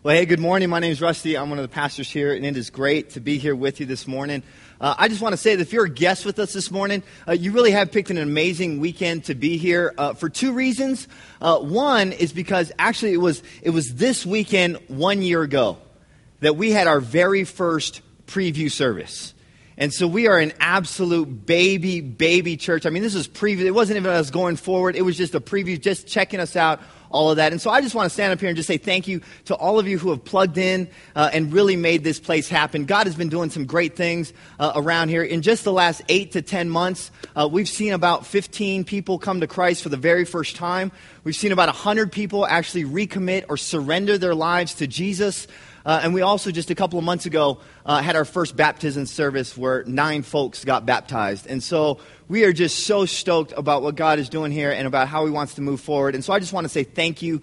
Well, hey, good morning. My name is Rusty. I'm one of the pastors here, and it is great to be here with you this morning. I just want to say that if you're a guest with us this morning, you really have picked an amazing weekend to be here for two reasons. One is because actually it was this weekend 1 year ago that we had our very first preview service. And so we are an absolute baby church. I mean, this was preview. It wasn't even us going forward. It was just a preview, just checking us out, all of that. And so I just want to stand up here and just say thank you to all of you who have plugged in and really made this place happen. God has been doing some great things around here. In just the last 8 to 10 months, we've seen about 15 people come to Christ for the very first time. We've seen about 100 people actually recommit or surrender their lives to Jesus. And we also, just a couple of months ago, had our first baptism service where 9 folks got baptized. And so we are just so stoked about what God is doing here and about how He wants to move forward. And so I just want to say thank you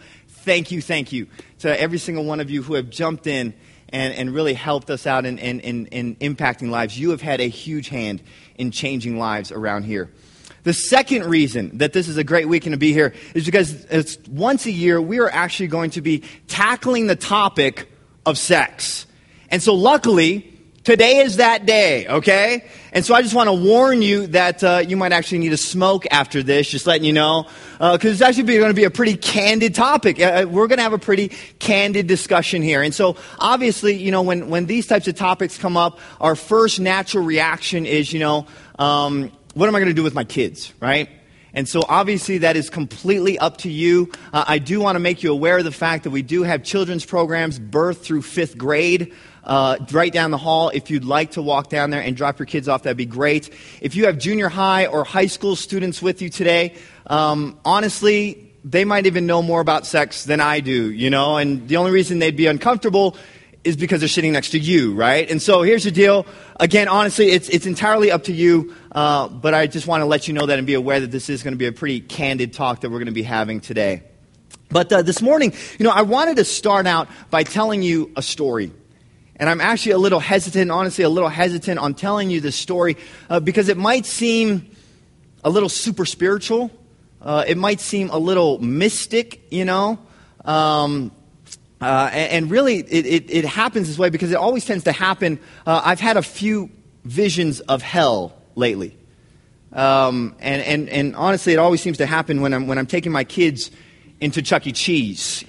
to every single one of you who have jumped in and really helped us out in impacting lives. You have had a huge hand in changing lives around here. The second reason that this is a great weekend to be here is because it's once a year we are actually going to be tackling the topic of sex. And so luckily, today is that day, okay? And so I just want to warn you that you might actually need a smoke after this, just letting you know, because it's actually going to be a pretty candid topic. We're going to have a pretty candid discussion here. And so obviously, you know, when these types of topics come up, our first natural reaction is, what am I going to do with my kids, right? And so obviously that is completely up to you. I do want to make you aware of the fact that we do have children's programs birth through 5th grade right down the hall. If you'd like to walk down there and drop your kids off, that'd be great. If you have junior high or high school students with you today, honestly, they might even know more about sex than I do, and the only reason they'd be uncomfortable is because they're sitting next to you, right? And so here's the deal. Again, honestly, it's entirely up to you, but I just want to let you know that and be aware that this is going to be a pretty candid talk that we're going to be having today. But this morning, I wanted to start out by telling you a story. And I'm actually a little hesitant on telling you this story because it might seem a little super spiritual. It might seem a little mystic, and really, it happens this way because it always tends to happen. I've had a few visions of hell lately, and honestly, it always seems to happen when I'm taking my kids into Chuck E. Cheese.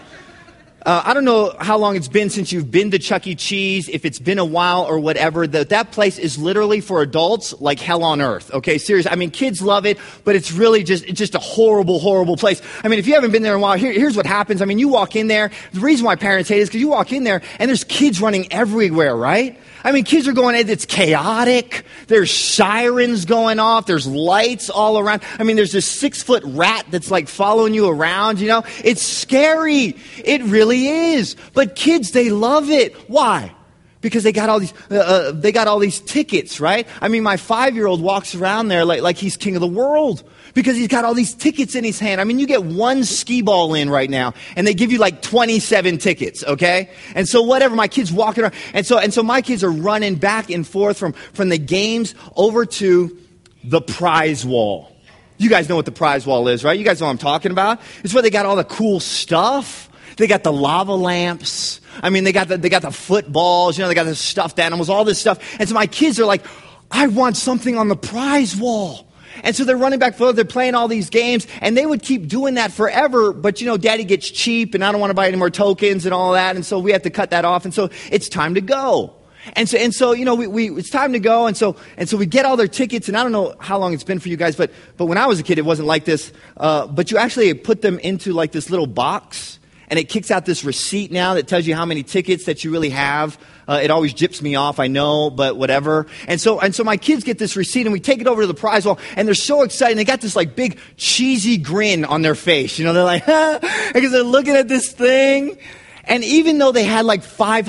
I don't know how long it's been since you've been to Chuck E. Cheese, if it's been a while or whatever. That place is literally for adults like hell on earth, okay? Seriously, I mean, kids love it, but it's really just a horrible place. I mean, if you haven't been there in a while, here's what happens. I mean, you walk in there. The reason why parents hate it is because you walk in there and there's kids running everywhere, right? I mean, kids are going, it's chaotic. There's sirens going off. There's lights all around. I mean, there's this 6-foot rat that's like following you around, It's scary. It really is. But kids, they love it. Why? Because they got all these tickets, right? I mean, my 5-year-old walks around there like he's king of the world because he's got all these tickets in his hand. I mean, you get one skee ball in right now and they give you like 27 tickets, okay? And so whatever, my kids walking around. And so my kids are running back and forth from the games over to the prize wall. You guys know what the prize wall is, right? You guys know what I'm talking about. It's where they got all the cool stuff. They got the lava lamps. I mean, they got the footballs, they got the stuffed animals, all this stuff. And so my kids are like, I want something on the prize wall. And so they're running back and forth, they're playing all these games, and they would keep doing that forever, but Daddy gets cheap, and I don't want to buy any more tokens and all that, and so we have to cut that off, and so it's time to go. And so it's time to go, and so we get all their tickets, and I don't know how long it's been for you guys, but when I was a kid, it wasn't like this, but you actually put them into like this little box, and it kicks out this receipt now that tells you how many tickets that you really have. It always gyps me off, I know, but whatever. And so my kids get this receipt, and we take it over to the prize wall, and they're so excited. And they got this like big cheesy grin on their face. They're like, because they're looking at this thing. And even though they had like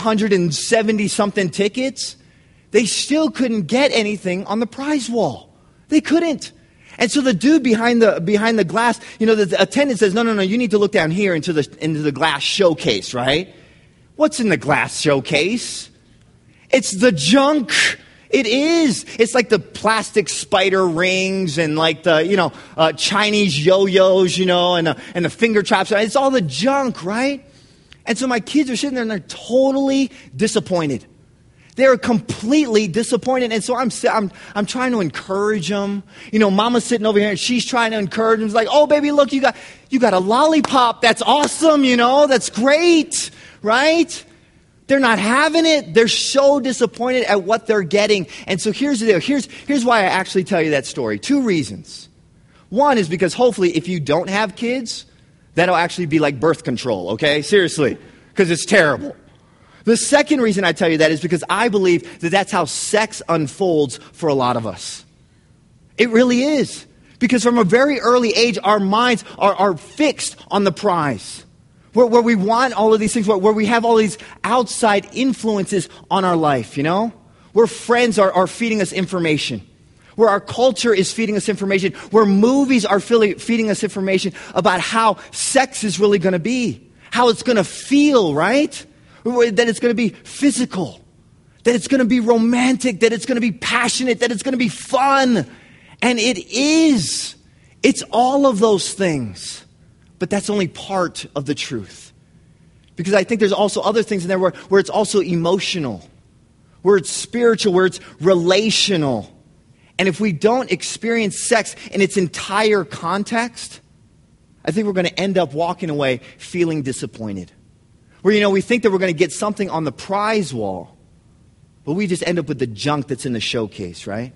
570 something tickets, they still couldn't get anything on the prize wall. They couldn't. And so the dude behind the glass, the attendant says, no, you need to look down here into the glass showcase, right? What's in the glass showcase? It's the junk. It is. It's like the plastic spider rings and like the, Chinese yo-yos, and the finger traps. It's all the junk, right? And so my kids are sitting there and they're totally disappointed. They're completely disappointed. And so I'm trying to encourage them. You know, mama's sitting over here and she's trying to encourage them. It's like, oh, baby, look, you got a lollipop. That's awesome, you know, that's great, right? They're not having it. They're so disappointed at what they're getting. And so here's the deal. Here's why I actually tell you that story. 2 reasons. One is because hopefully if you don't have kids, that'll actually be like birth control, okay? Seriously, because it's terrible. The second reason I tell you that is because I believe that that's how sex unfolds for a lot of us. It really is. Because from a very early age, our minds are fixed on the prize. Where we want all of these things, where we have all these outside influences on our life, you know? Where friends are feeding us information. Where our culture is feeding us information. Where movies are feeding us information about how sex is really going to be. How it's going to feel, right? That it's going to be physical. That it's going to be romantic. That it's going to be passionate. That it's going to be fun. And it is. It's all of those things. But that's only part of the truth. Because I think there's also other things in there where it's also emotional. Where it's spiritual. Where it's relational. And if we don't experience sex in its entire context, I think we're going to end up walking away feeling disappointed. Where, you know, we think that we're going to get something on the prize wall, but we just end up with the junk that's in the showcase, right?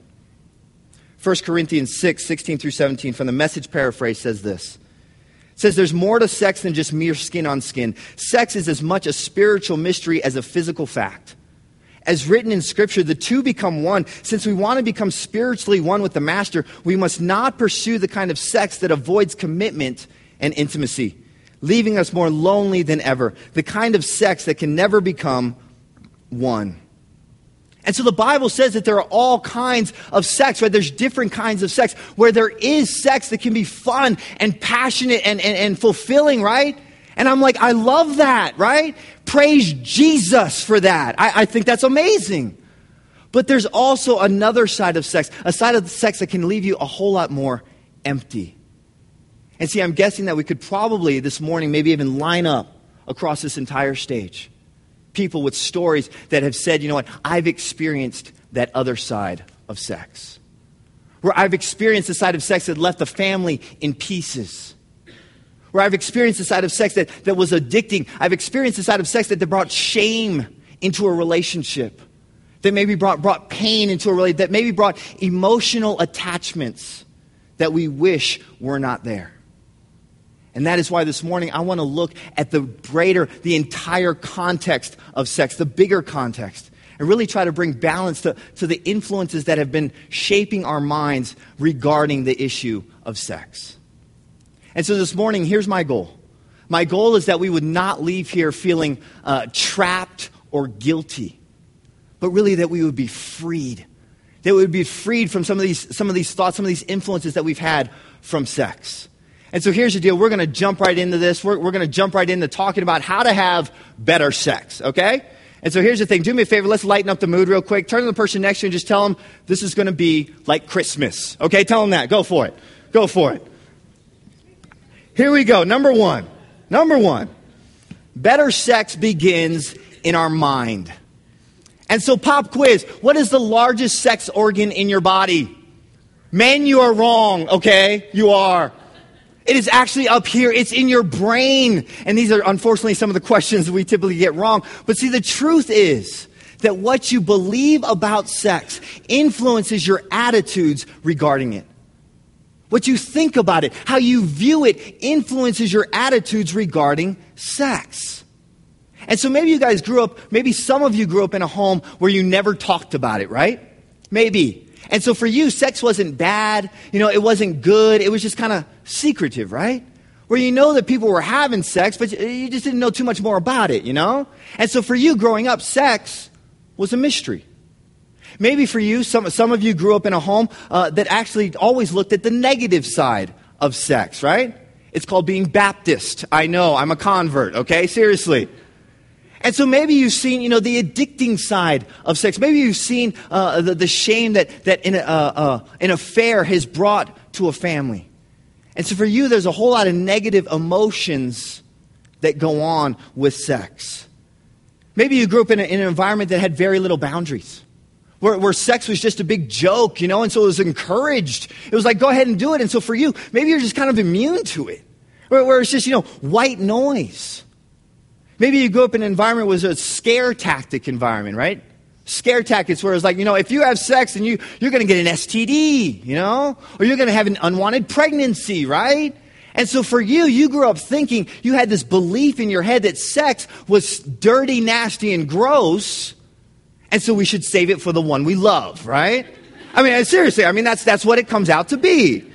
1 Corinthians 6, 16 through 17 from the Message paraphrase says this. It says, there's more to sex than just mere skin on skin. Sex is as much a spiritual mystery as a physical fact. As written in Scripture, the two become one. Since we want to become spiritually one with the Master, we must not pursue the kind of sex that avoids commitment and intimacy, leaving us more lonely than ever. The kind of sex that can never become one. And so the Bible says that there are all kinds of sex, right? There's different kinds of sex where there is sex that can be fun and passionate and fulfilling, right? And I'm like, I love that, right? Praise Jesus for that. I think that's amazing. But there's also another side of sex, a side of sex that can leave you a whole lot more empty. And see, I'm guessing that we could probably this morning maybe even line up across this entire stage people with stories that have said, you know what, I've experienced that other side of sex. Where I've experienced the side of sex that left the family in pieces. Where I've experienced the side of sex that was addicting. I've experienced the side of sex that brought shame into a relationship. That maybe brought pain into a relationship. That maybe brought emotional attachments that we wish were not there. And that is why this morning I want to look at the entire context of sex, the bigger context, and really try to bring balance to the influences that have been shaping our minds regarding the issue of sex. And so this morning, here's my goal. My goal is that we would not leave here feeling trapped or guilty, but really that we would be freed. That we would be freed from some of these thoughts, some of these influences that we've had from sex. And so here's the deal. We're going to jump right into this. We're going to jump right into talking about how to have better sex, okay? And so here's the thing. Do me a favor. Let's lighten up the mood real quick. Turn to the person next to you and just tell them this is going to be like Christmas, okay? Tell them that. Go for it. Go for it. Here we go. Number one. Better sex begins in our mind. And so pop quiz. What is the largest sex organ in your body? Men, you are wrong, okay? You are. It is actually up here. It's in your brain. And these are unfortunately some of the questions that we typically get wrong. But see, the truth is that what you believe about sex influences your attitudes regarding it. What you think about it, how you view it, influences your attitudes regarding sex. And so maybe some of you grew up in a home where you never talked about it, right? Maybe. And so for you, sex wasn't bad. You know, it wasn't good. It was just kind of secretive, right? Where you know that people were having sex, but you just didn't know too much more about it, you know? And so for you, growing up, sex was a mystery. Maybe for you, some of you grew up in a home that actually always looked at the negative side of sex, right? It's called being Baptist. I know, I'm a convert, okay? Seriously. And so maybe you've seen, you know, the addicting side of sex. Maybe you've seen the shame that an affair has brought to a family. And so for you, there's a whole lot of negative emotions that go on with sex. Maybe you grew up in an environment that had very little boundaries, where sex was just a big joke, and so it was encouraged. It was like, go ahead and do it. And so for you, maybe you're just kind of immune to it, where it's just, white noise. Maybe you grew up in an environment where it was a scare tactic environment, right? Scare tactics where it's like, if you have sex, then you're going to get an STD, or you're going to have an unwanted pregnancy, right? And so for you grew up thinking, you had this belief in your head that sex was dirty, nasty, and gross, and so we should save it for the one we love, right? Seriously, that's what it comes out to be.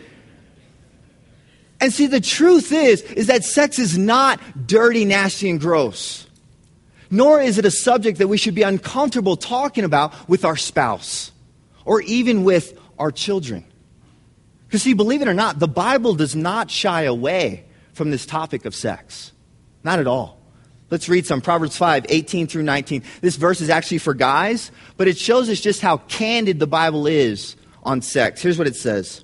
And see, the truth is that sex is not dirty, nasty, and gross. Nor is it a subject that we should be uncomfortable talking about with our spouse or even with our children. Because see, believe it or not, the Bible does not shy away from this topic of sex. Not at all. Let's read some. Proverbs 5, 18 through 19. This verse is actually for guys, but it shows us just how candid the Bible is on sex. Here's what it says.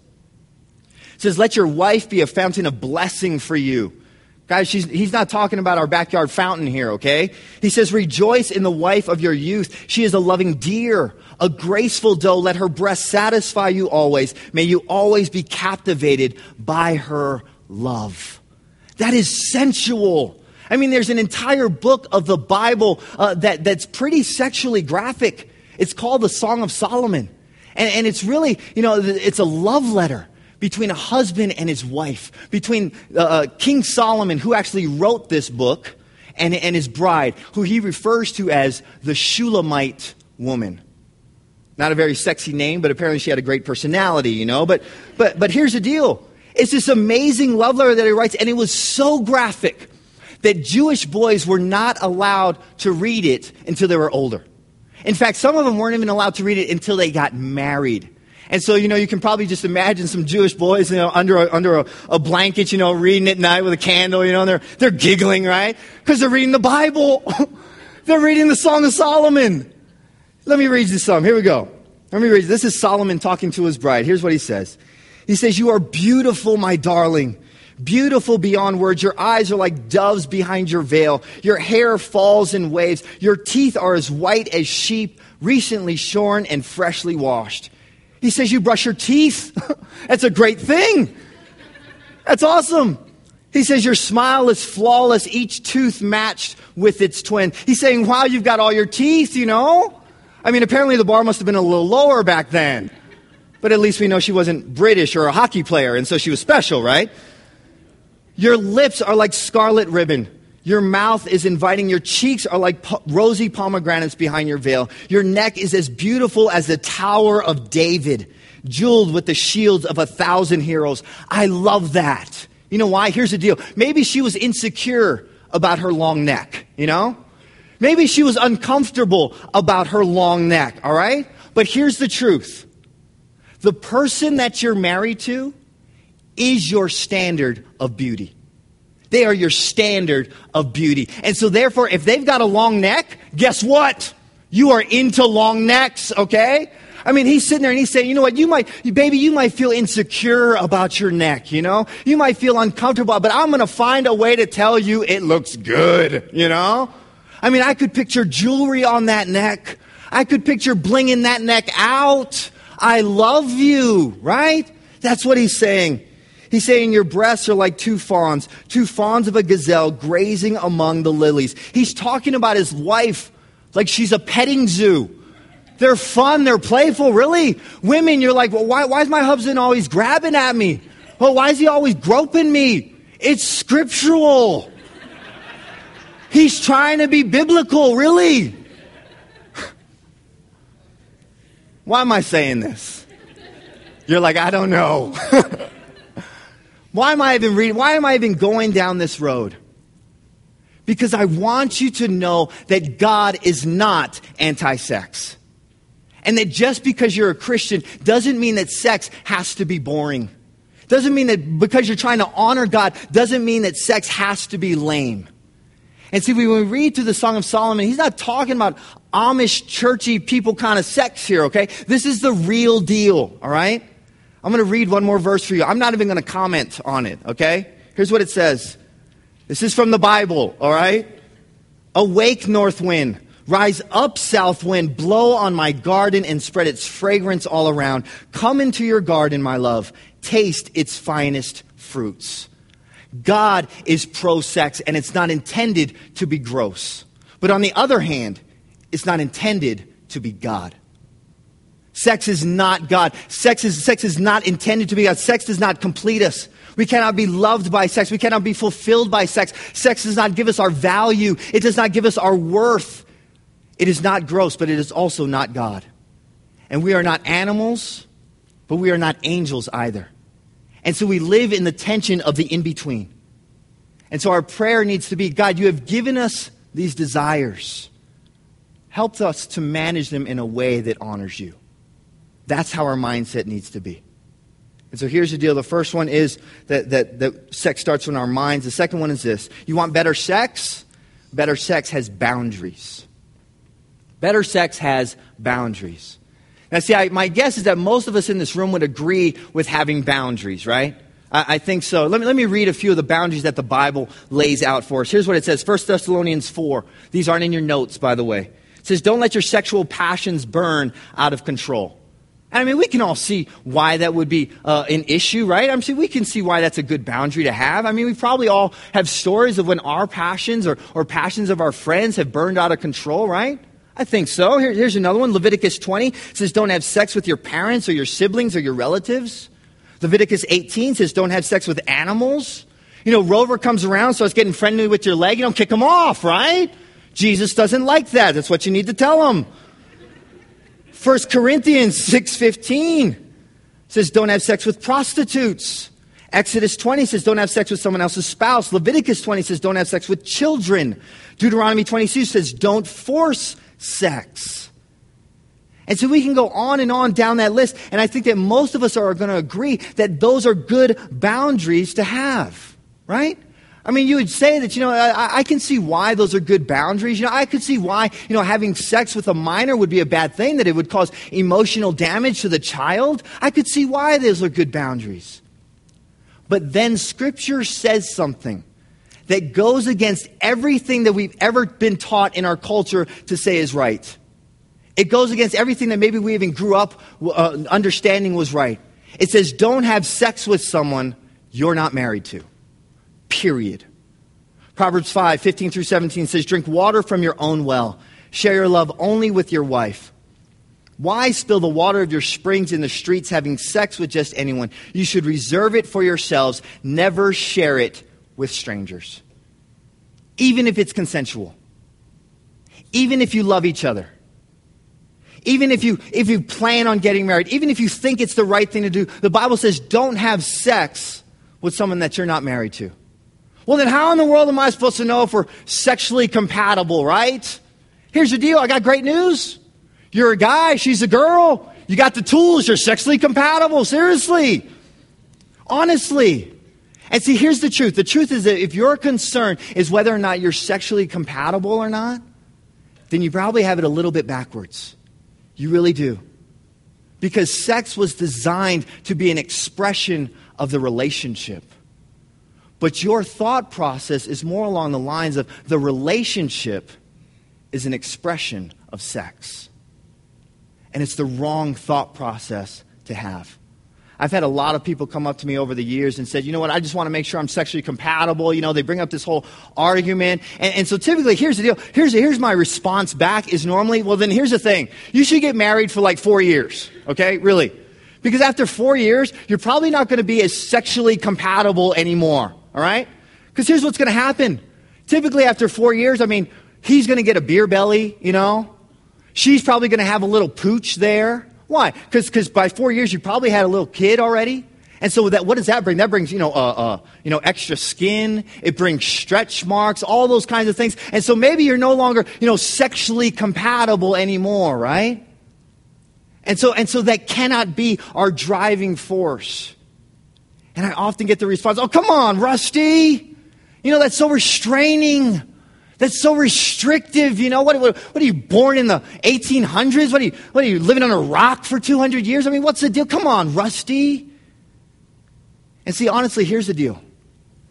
It says, let your wife be a fountain of blessing for you. Guys, he's not talking about our backyard fountain here, okay? He says, rejoice in the wife of your youth. She is a loving deer, a graceful doe. Let her breast satisfy you always. May you always be captivated by her love. That is sensual. There's an entire book of the Bible that's pretty sexually graphic. It's called the Song of Solomon. And it's really, it's a love letter between a husband and his wife, between King Solomon, who actually wrote this book, and his bride, who he refers to as the Shulamite woman. Not a very sexy name, but apparently she had a great personality, But here's the deal. It's this amazing love letter that he writes, and it was so graphic that Jewish boys were not allowed to read it until they were older. In fact, some of them weren't even allowed to read it until they got married. And so, you can probably just imagine some Jewish boys, under a blanket, reading at night with a candle, and they're giggling, right? Because they're reading the Bible. They're reading the Song of Solomon. Let me read this some. Here we go. Let me read. This is Solomon talking to his bride. Here's what he says. He says, you are beautiful, my darling. Beautiful beyond words. Your eyes are like doves behind your veil. Your hair falls in waves. Your teeth are as white as sheep, recently shorn and freshly washed. He says, you brush your teeth. That's a great thing. That's awesome. He says, your smile is flawless, each tooth matched with its twin. He's saying, wow, you've got all your teeth, Apparently the bar must have been a little lower back then. But at least we know she wasn't British or a hockey player, and so she was special, right? Your lips are like scarlet ribbon. Your mouth is inviting. Your cheeks are like rosy pomegranates behind your veil. Your neck is as beautiful as the Tower of David, jeweled with the shields of 1,000 heroes. I love that. You know why? Here's the deal. Maybe she was insecure about her long neck, Maybe she was uncomfortable about her long neck, all right? But here's the truth. The person that you're married to is your standard of beauty. They are your standard of beauty. And so therefore, if they've got a long neck, guess what? You are into long necks, okay? He's sitting there and he's saying, you know what, you might feel insecure about your neck, You might feel uncomfortable, but I'm going to find a way to tell you it looks good, I could picture jewelry on that neck. I could picture blinging that neck out. I love you, right? That's what he's saying. He's saying your breasts are like two fawns of a gazelle grazing among the lilies. He's talking about his wife like she's a petting zoo. They're fun, they're playful, really. Women, you're like, well, why is my husband always grabbing at me? Well, why is he always groping me? It's scriptural. He's trying to be biblical, really. Why am I saying this? You're like, I don't know. Why am I even reading? Why am I even going down this road? Because I want you to know that God is not anti-sex. And that just because you're a Christian doesn't mean that sex has to be boring. Doesn't mean that because you're trying to honor God, doesn't mean that sex has to be lame. And see, when we read through the Song of Solomon, he's not talking about Amish, churchy people kind of sex here, okay? This is the real deal, all right? I'm going to read one more verse for you. I'm not even going to comment on it, okay? Here's what it says. This is from the Bible, all right? Awake, north wind. Rise up, south wind. Blow on my garden and spread its fragrance all around. Come into your garden, my love. Taste its finest fruits. God is pro-sex, and it's not intended to be gross. But on the other hand, it's not intended to be God. Sex is not God. Sex is not intended to be God. Sex does not complete us. We cannot be loved by sex. We cannot be fulfilled by sex. Sex does not give us our value. It does not give us our worth. It is not gross, but it is also not God. And we are not animals, but we are not angels either. And so we live in the tension of the in-between. And so our prayer needs to be, God, you have given us these desires. Help us to manage them in a way that honors you. That's how our mindset needs to be. And so here's the deal. The first one is that sex starts in our minds. The second one is this. You want better sex? Better sex has boundaries. Better sex has boundaries. Now, see, my guess is that most of us in this room would agree with having boundaries, right? I think so. Let me read a few of the boundaries that the Bible lays out for us. Here's what it says. 1 Thessalonians 4. These aren't in your notes, by the way. It says, don't let your sexual passions burn out of control. I mean, we can all see why that would be an issue, right? I mean, we can see why that's a good boundary to have. I mean, we probably all have stories of when our passions or passions of our friends have burned out of control, right? I think so. Here's another one. Leviticus 20 says, don't have sex with your parents or your siblings or your relatives. Leviticus 18 says, don't have sex with animals. You know, Rover comes around, starts getting friendly with your leg. You don't kick him off, right? Jesus doesn't like that. That's what you need to tell him. 1 Corinthians 6:15 says, don't have sex with prostitutes. Exodus 20 says, don't have sex with someone else's spouse. Leviticus 20 says, don't have sex with children. Deuteronomy 22 says, don't force sex. And so we can go on and on down that list. And I think that most of us are going to agree that those are good boundaries to have, right? I mean, you would say that, I can see why those are good boundaries. I could see why, having sex with a minor would be a bad thing, that it would cause emotional damage to the child. I could see why those are good boundaries. But then Scripture says something that goes against everything that we've ever been taught in our culture to say is right. It goes against everything that maybe we even grew up understanding was right. It says, don't have sex with someone you're not married to. Period. Proverbs 5:15-17 says, drink water from your own well. Share your love only with your wife. Why spill the water of your springs in the streets, having sex with just anyone? You should reserve it for yourselves. Never share it with strangers. Even if it's consensual. Even if you love each other. Even if you plan on getting married. Even if you think it's the right thing to do. The Bible says don't have sex with someone that you're not married to. Well, then how in the world am I supposed to know if we're sexually compatible, right? Here's the deal. I got great news. You're a guy. She's a girl. You got the tools. You're sexually compatible. Seriously. Honestly. And see, here's the truth. The truth is that if your concern is whether or not you're sexually compatible or not, then you probably have it a little bit backwards. You really do. Because sex was designed to be an expression of the relationship. But your thought process is more along the lines of the relationship is an expression of sex. And it's the wrong thought process to have. I've had a lot of people come up to me over the years and said, you know what, I just want to make sure I'm sexually compatible. They bring up this whole argument. And so typically, here's the deal. Here's my response back is normally, well, then here's the thing. You should get married for like 4 years. Okay, really. Because after 4 years, you're probably not going to be as sexually compatible anymore. All right? Because here's what's going to happen. Typically after 4 years, he's going to get a beer belly, She's probably going to have a little pooch there. Why? Because by 4 years, you probably had a little kid already. And so what does that bring? That brings, extra skin. It brings stretch marks, all those kinds of things. And so maybe you're no longer, sexually compatible anymore, right? And so that cannot be our driving force. And I often get the response, oh, come on, Rusty. That's so restraining. That's so restrictive. What are you, born in the 1800s? What are you living on a rock for 200 years? What's the deal? Come on, Rusty. And see, honestly, here's the deal.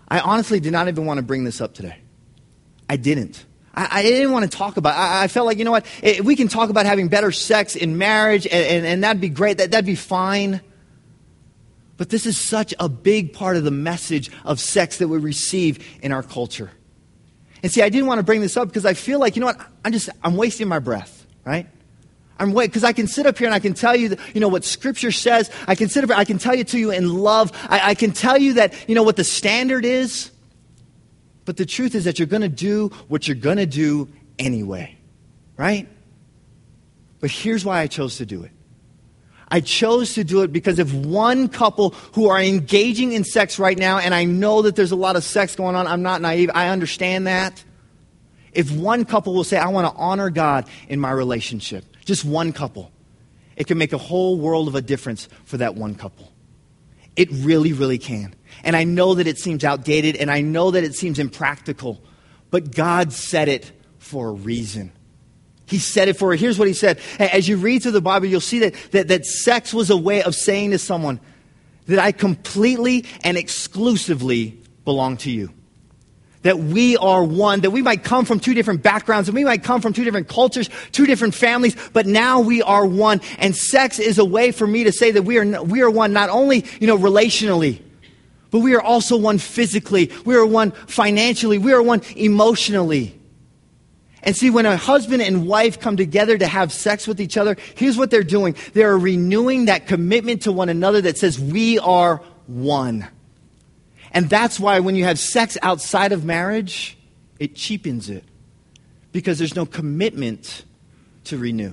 I honestly did not even want to bring this up today. I didn't. I didn't want to talk about it. I felt like, you know what, we can talk about having better sex in marriage, and that'd be great. That'd be fine. But this is such a big part of the message of sex that we receive in our culture. And see, I didn't want to bring this up because I feel like, you know what, I'm wasting my breath, right? Because I can sit up here and I can tell you, what Scripture says. I can sit up here, I can tell you to you in love. I can tell you that, what the standard is. But the truth is that you're going to do what you're going to do anyway, right? But here's why I chose to do it. I chose to do it because if one couple who are engaging in sex right now, and I know that there's a lot of sex going on, I'm not naive, I understand that. If one couple will say, I want to honor God in my relationship, just one couple, it can make a whole world of a difference for that one couple. It really, really can. And I know that it seems outdated, and I know that it seems impractical, but God said it for a reason. He said it for, here's what he said. As you read through the Bible, you'll see that sex was a way of saying to someone that I completely and exclusively belong to you. That we are one, that we might come from two different backgrounds, and we might come from two different cultures, two different families, but now we are one. And sex is a way for me to say that we are one, not only, relationally, but we are also one physically. We are one financially. We are one emotionally. And see, when a husband and wife come together to have sex with each other, here's what they're doing. They're renewing that commitment to one another that says we are one. And that's why when you have sex outside of marriage, it cheapens it. Because there's no commitment to renew.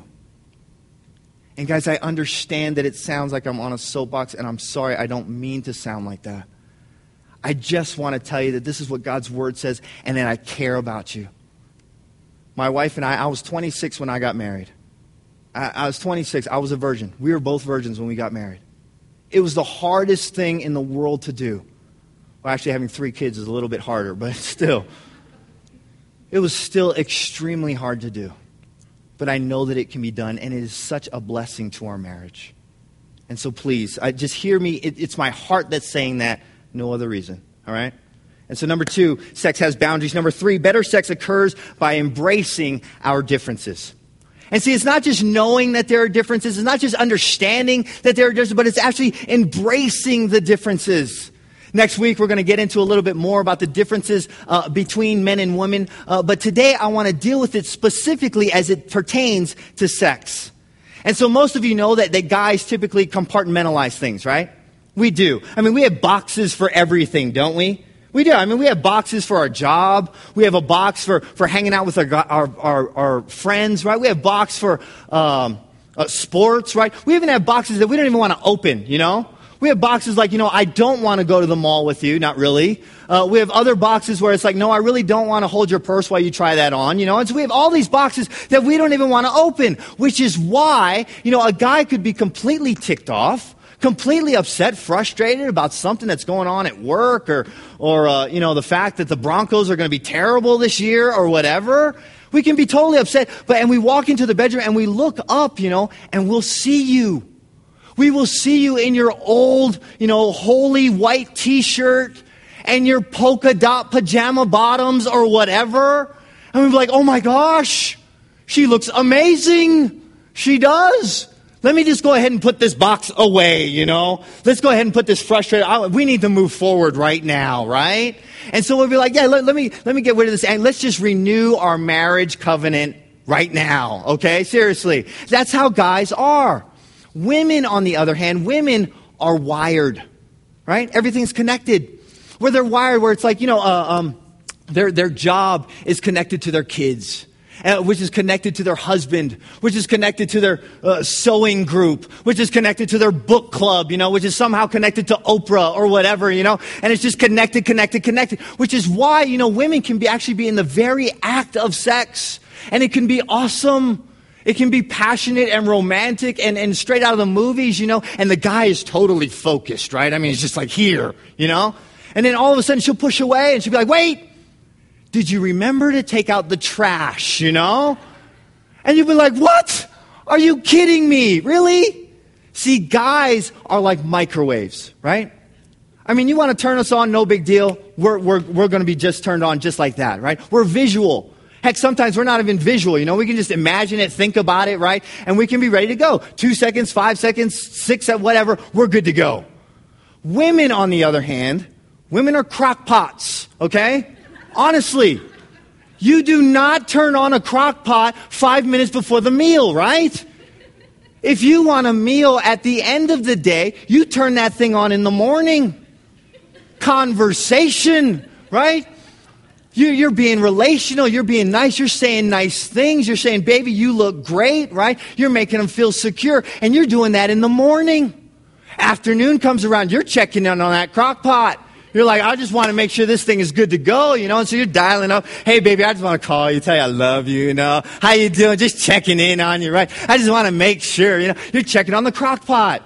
And guys, I understand that it sounds like I'm on a soapbox, and I'm sorry, I don't mean to sound like that. I just want to tell you that this is what God's Word says, and that I care about you. My wife and I was 26 when I got married. I was 26. I was a virgin. We were both virgins when we got married. It was the hardest thing in the world to do. Well, actually, having 3 kids is a little bit harder, but still. It was still extremely hard to do. But I know that it can be done, and it is such a blessing to our marriage. And so please, just hear me. It's my heart that's saying that, no other reason, all right? And so number 2, sex has boundaries. Number 3, better sex occurs by embracing our differences. And see, it's not just knowing that there are differences. It's not just understanding that there are differences, but it's actually embracing the differences. Next week, we're going to get into a little bit more about the differences between men and women. But today, I want to deal with it specifically as it pertains to sex. And so most of you know that guys typically compartmentalize things, right? We do. I mean, we have boxes for everything, don't we? We do. I mean, we have boxes for our job. We have a box for hanging out with our friends, right? We have box for sports, right? We even have boxes that we don't even want to open, you know? We have boxes like, I don't want to go to the mall with you. Not really. We have other boxes where it's like, no, I really don't want to hold your purse while you try that on, And so we have all these boxes that we don't even want to open, which is why, a guy could be completely ticked off, completely upset, frustrated about something that's going on at work or the fact that the Broncos are going to be terrible this year or whatever. We can be totally upset, and we walk into the bedroom and we look up, and we'll see you. We will see you in your old, holy white t-shirt and your polka dot pajama bottoms or whatever. And we'll be like, oh my gosh, she looks amazing. She does. Let me just go ahead and put this box away, Let's go ahead and put this frustrated. We need to move forward right now, right? And so we'll be like, yeah, let me get rid of this. And let's just renew our marriage covenant right now, okay? Seriously. That's how guys are. Women, on the other hand, women are wired, right? Everything's connected. Where they're wired, where it's like, their job is connected to their kids, which is connected to their husband, which is connected to their sewing group, which is connected to their book club, which is somehow connected to Oprah or whatever, and it's just connected, which is why, women can actually be in the very act of sex, and it can be awesome. It can be passionate and romantic and straight out of the movies, and the guy is totally focused, right? I mean, it's just like here, and then all of a sudden she'll push away and she'll be like, wait, did you remember to take out the trash, And you'll be like, what? Are you kidding me? Really? See, guys are like microwaves, right? I mean, you want to turn us on, no big deal. We're going to be just turned on just like that, right? We're visual. Heck, sometimes we're not even visual, you know. We can just imagine it, think about it, right? And we can be ready to go. 2 seconds, 5 seconds, 6, whatever, we're good to go. Women, on the other hand, women are crock pots, okay? Honestly, you do not turn on a crock pot 5 minutes before the meal, right? If you want a meal at the end of the day, you turn that thing on in the morning. Conversation, right? You're being relational, you're being nice, you're saying nice things, you're saying, baby, you look great, right? You're making them feel secure, and you're doing that in the morning. Afternoon comes around, you're checking in on that crock pot. You're like, I just want to make sure this thing is good to go, you know, and so you're dialing up. Hey, baby, I just want to call you, tell you I love you, you know. How you doing? Just checking in on you, right? I just want to make sure, you know, you're checking on the crock pot.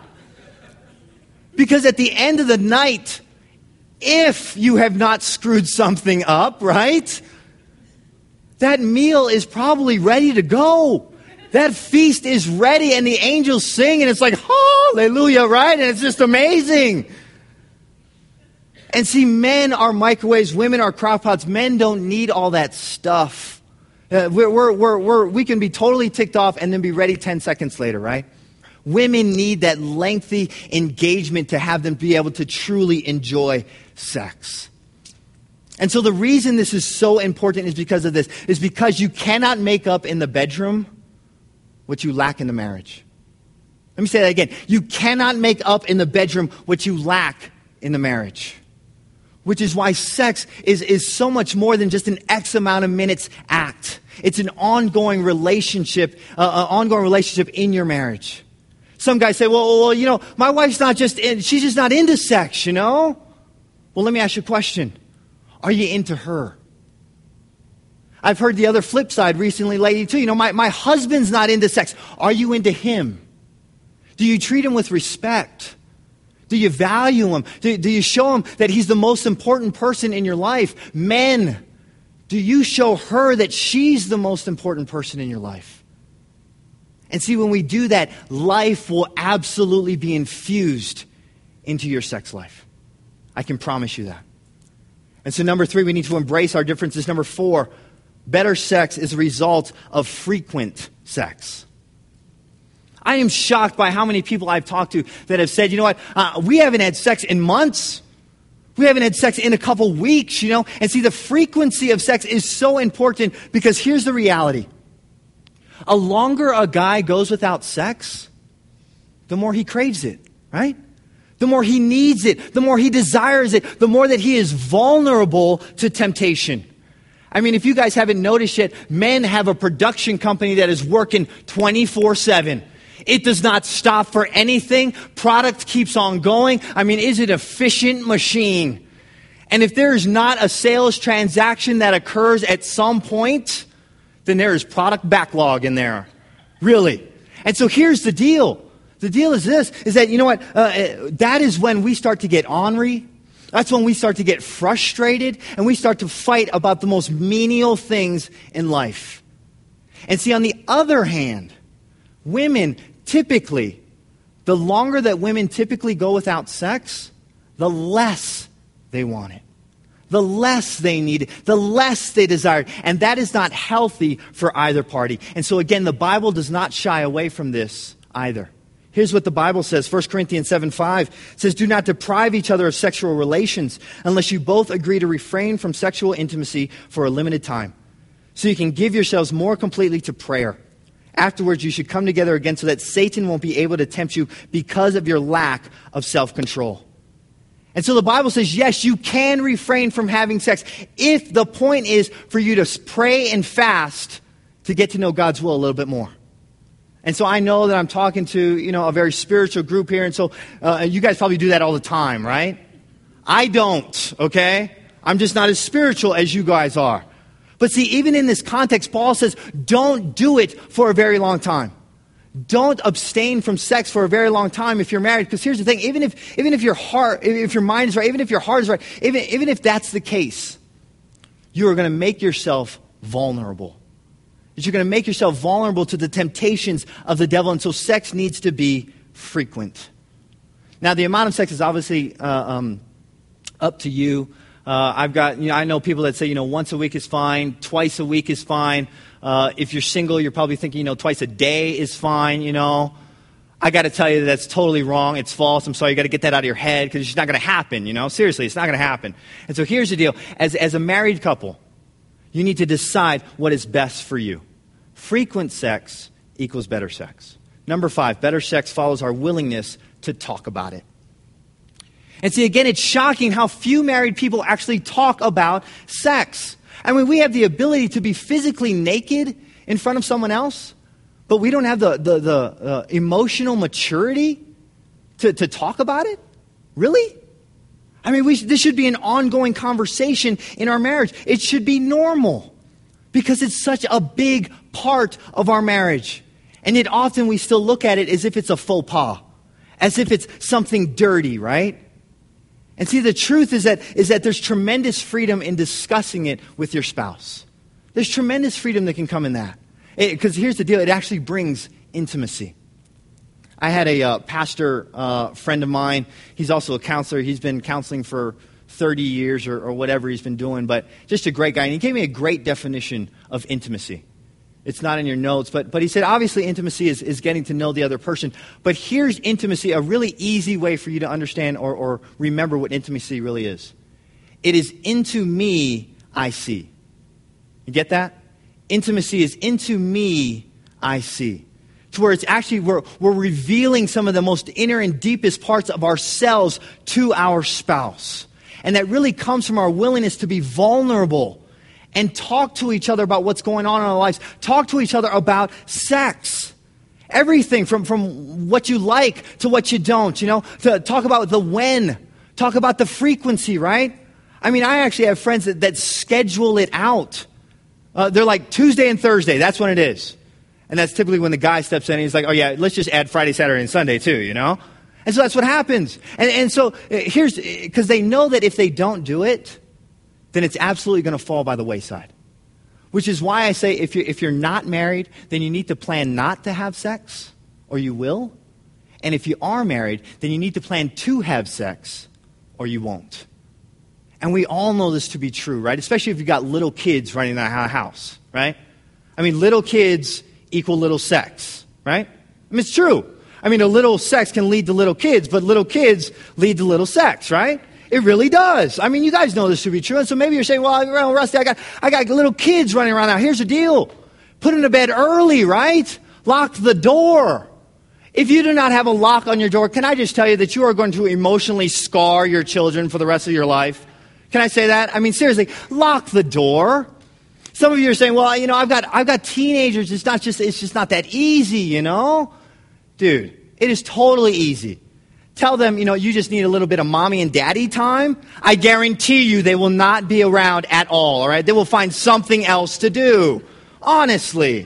Because at the end of the night, if you have not screwed something up, right, that meal is probably ready to go. That feast is ready, and the angels sing, and it's like, hallelujah, right? And it's just amazing. And see, men are microwaves, women are crock pots. Men don't need all that stuff. We can be totally ticked off and then be ready 10 seconds later, right? Women need that lengthy engagement to have them be able to truly enjoy sex. And so the reason this is so important is because of this. Is because you cannot make up in the bedroom what you lack in the marriage. Let me say that again. You cannot make up in the bedroom what you lack in the marriage. Which is why sex is so much more than just an X amount of minutes act. It's an ongoing relationship in your marriage. Some guys say, well, you know, my wife's she's just not into sex, you know? Well, let me ask you a question. Are you into her? I've heard the other flip side recently lately too. You know, my husband's not into sex. Are you into him? Do you treat him with respect? Do you value him? Do you show him that he's the most important person in your life? Men, do you show her that she's the most important person in your life? And see, when we do that, life will absolutely be infused into your sex life. I can promise you that. And so number 3, we need to embrace our differences. Number 4, better sex is a result of frequent sex. I am shocked by how many people I've talked to that have said, you know what, we haven't had sex in months. We haven't had sex in a couple weeks, you know. And see, the frequency of sex is so important because here's the reality. A longer a guy goes without sex, the more he craves it, right? The more he needs it, the more he desires it, the more that he is vulnerable to temptation. I mean, if you guys haven't noticed yet, men have a production company that is working 24/7. It does not stop for anything. Product keeps on going. I mean, is it an efficient machine? And if there is not a sales transaction that occurs at some point, then there is product backlog in there. Really. And so here's the deal. The deal is this, is that, you know what, that is when we start to get ornery. That's when we start to get frustrated and we start to fight about the most menial things in life. And see, on the other hand, women typically, the longer that women typically go without sex, the less they want it. The less they need it, the less they desire it. And that is not healthy for either party. And so again, the Bible does not shy away from this either. Here's what the Bible says, 1 Corinthians 7:5 says, do not deprive each other of sexual relations unless you both agree to refrain from sexual intimacy for a limited time, so you can give yourselves more completely to prayer. Afterwards, you should come together again so that Satan won't be able to tempt you because of your lack of self-control. And so the Bible says, yes, you can refrain from having sex if the point is for you to pray and fast to get to know God's will a little bit more. And so I know that I'm talking to, you know, a very spiritual group here. And so you guys probably do that all the time, right? I don't, okay? I'm just not as spiritual as you guys are. But see, even in this context, Paul says, don't do it for a very long time. Don't abstain from sex for a very long time if you're married. Because here's the thing, even if your heart, if your mind is right, even if your heart is right, even if that's the case, you are going to make yourself vulnerable. You're going to make yourself vulnerable to the temptations of the devil. And so sex needs to be frequent. Now, the amount of sex is obviously up to you. I know people that say, once a week is fine, twice a week is fine. If you're single, you're probably thinking, twice a day is fine, I got to tell you that's totally wrong. It's false. I'm sorry. You got to get that out of your head because it's just not going to happen, Seriously, it's not going to happen. And so here's the deal. As a married couple, you need to decide what is best for you. Frequent sex equals better sex. Number 5, better sex follows our willingness to talk about it. And see, again, it's shocking how few married people actually talk about sex. I mean, we have the ability to be physically naked in front of someone else, but we don't have the emotional maturity to talk about it? Really? I mean, this should be an ongoing conversation in our marriage. It should be normal because it's such a big part of our marriage. And yet often we still look at it as if it's a faux pas, as if it's something dirty, right? And see, the truth is that there's tremendous freedom in discussing it with your spouse. There's tremendous freedom that can come in that. Because here's the deal, it actually brings intimacy. I had a pastor friend of mine. He's also a counselor. He's been counseling for 30 years or whatever he's been doing, but just a great guy. And he gave me a great definition of intimacy. It's not in your notes, but he said, obviously intimacy is getting to know the other person. But here's intimacy, a really easy way for you to understand or remember what intimacy really is. It is into me I see. You get that? Intimacy is into me I see. To where it's actually, we're revealing some of the most inner and deepest parts of ourselves to our spouse. And that really comes from our willingness to be vulnerable and talk to each other about what's going on in our lives. Talk to each other about sex. Everything from what you like to what you don't, to talk about the when, talk about the frequency, right? I mean, I actually have friends that schedule it out. They're like Tuesday and Thursday, that's when it is. And that's typically when the guy steps in and he's like, oh yeah, let's just add Friday, Saturday, and Sunday too, And so that's what happens. And so here's, because they know that if they don't do it, then it's absolutely going to fall by the wayside. Which is why I say if you're not married, then you need to plan not to have sex, or you will. And if you are married, then you need to plan to have sex, or you won't. And we all know this to be true, right? Especially if you've got little kids running that house, right? I mean, little kids equal little sex, right? I mean, it's true. I mean, a little sex can lead to little kids, but little kids lead to little sex, right? It really does. I mean, you guys know this to be true. And so maybe you're saying, well, Rusty, I got little kids running around now. Here's the deal. Put them to bed early, right? Lock the door. If you do not have a lock on your door, can I just tell you that you are going to emotionally scar your children for the rest of your life? Can I say that? I mean, seriously, lock the door. Some of you are saying, well, I've got teenagers. It's just not that easy, Dude, it is totally easy. Tell them, you just need a little bit of mommy and daddy time. I guarantee you they will not be around at all right? They will find something else to do. Honestly.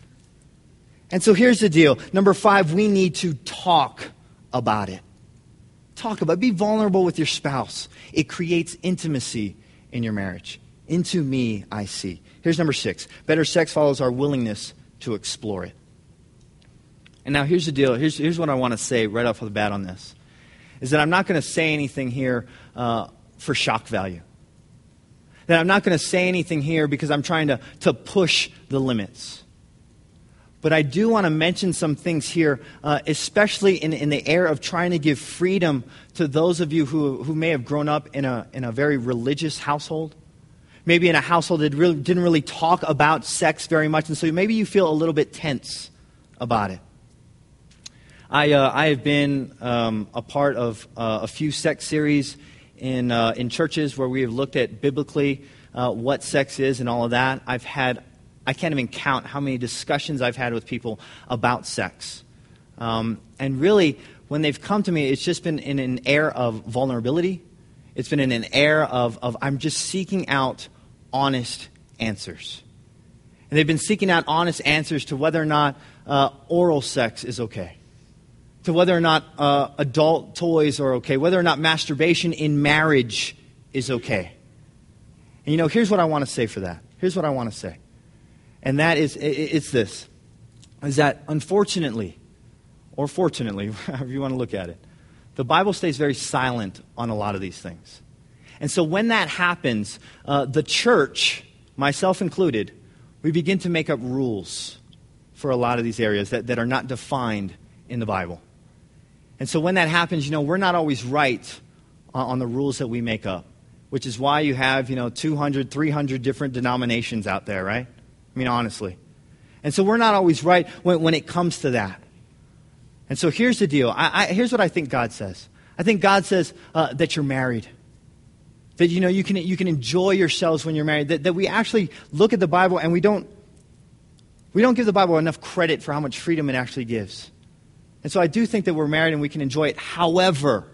And so here's the deal. Number 5, we need to talk about it. Talk about it. Be vulnerable with your spouse. It creates intimacy in your marriage. Into me, I see. Here's number 6. Better sex follows our willingness to explore it. And now here's the deal. Here's what I want to say right off the bat on this. Is that I'm not going to say anything here for shock value. That I'm not going to say anything here because I'm trying to push the limits. But I do want to mention some things here, especially in the era of trying to give freedom to those of you who may have grown up in a very religious household. Maybe in a household that didn't really talk about sex very much, and so maybe you feel a little bit tense about it. I have been a part of a few sex series in churches where we have looked at biblically what sex is and all of that. I can't even count how many discussions I've had with people about sex. And really, when they've come to me, it's just been in an air of vulnerability. It's been in an air of I'm just seeking out honest answers. And they've been seeking out honest answers to whether or not oral sex is okay. To whether or not adult toys are okay. Whether or not masturbation in marriage is okay. And here's what I want to say for that. Here's what I want to say. And that is, it's this. Is that unfortunately, or fortunately, however you want to look at it, the Bible stays very silent on a lot of these things. And so when that happens, the church, myself included, we begin to make up rules for a lot of these areas that are not defined in the Bible. And so when that happens, we're not always right on the rules that we make up, which is why you have, 200, 300 different denominations out there, right? I mean, honestly. And so we're not always right when it comes to that. And so here's the deal. Here's what I think God says. I think God says that you're married. That, you can enjoy yourselves when you're married. That we actually look at the Bible and we don't give the Bible enough credit for how much freedom it actually gives. And so I do think that we're married and we can enjoy it. However,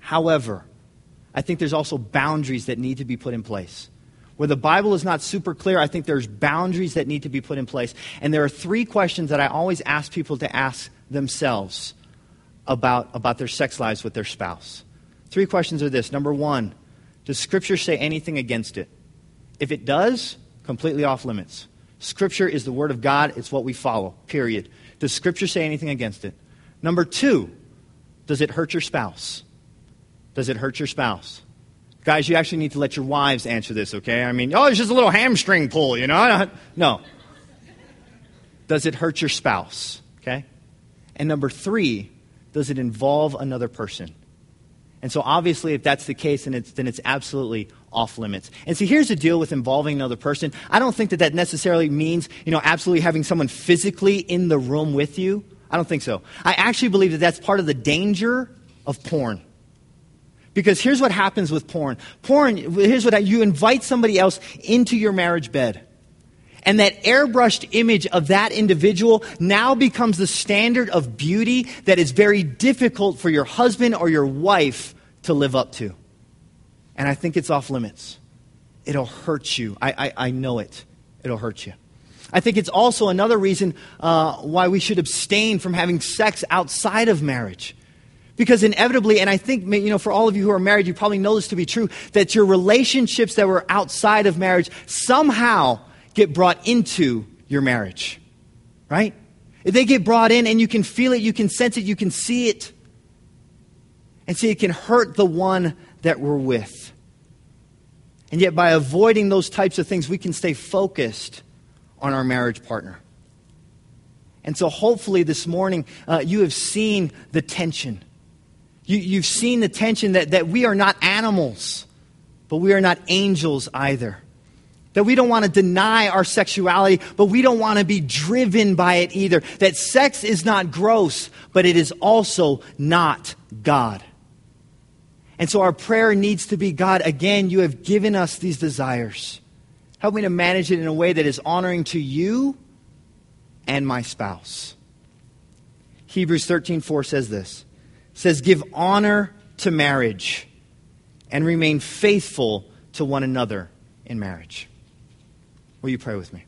I think there's also boundaries that need to be put in place. Where the Bible is not super clear, I think there's boundaries that need to be put in place. And there are 3 questions that I always ask people to ask themselves about their sex lives with their spouse. 3 questions are this. Number 1, does Scripture say anything against it? If it does, completely off limits. Scripture is the Word of God. It's what we follow, period. Does Scripture say anything against it? Number 2, does it hurt your spouse? Does it hurt your spouse? Guys, you actually need to let your wives answer this, okay? I mean, it's just a little hamstring pull, No. Does it hurt your spouse? Okay? And number 3, does it involve another person? And so obviously, if that's the case, then it's absolutely off limits. And see, here's the deal with involving another person. I don't think that necessarily means, absolutely having someone physically in the room with you. I don't think so. I actually believe that that's part of the danger of porn. Because here's what happens with porn. You invite somebody else into your marriage bed. And that airbrushed image of that individual now becomes the standard of beauty that is very difficult for your husband or your wife to live up to. And I think it's off limits. It'll hurt you. I know it. It'll hurt you. I think it's also another reason why we should abstain from having sex outside of marriage. Because inevitably, and I think, for all of you who are married, you probably know this to be true, that your relationships that were outside of marriage somehow get brought into your marriage. Right? If they get brought in and you can feel it, you can sense it, you can see it. And see, it can hurt the one that we're with. And yet by avoiding those types of things, we can stay focused on our marriage partner. And so hopefully this morning, you have seen the tension. You've seen the tension that we are not animals, but we are not angels either. That we don't want to deny our sexuality, but we don't want to be driven by it either. That sex is not gross, but it is also not God. And so our prayer needs to be, God, again, you have given us these desires. Help me to manage it in a way that is honoring to you and my spouse. Hebrews 13:4 says this. It says, give honor to marriage and remain faithful to one another in marriage. Will you pray with me?